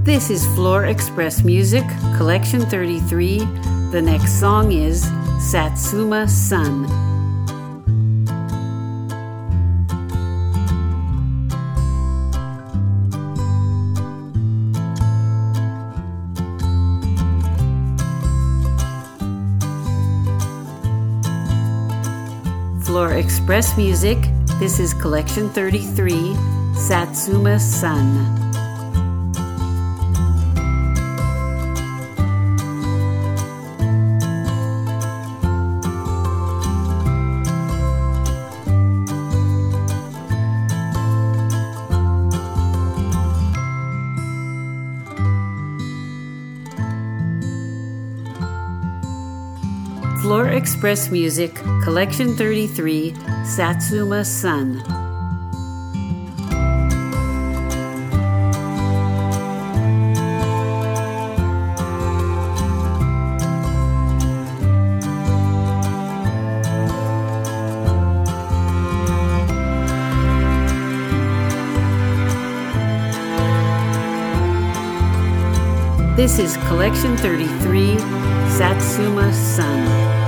This is Floor Express Music, Collection 33. The next song is Satsuma Sun. Floor Express Music, this is Collection 33, Satsuma Sun. Floor Express Music, Collection 33, Satsuma Sun. This is Collection 33, Satsuma Sun.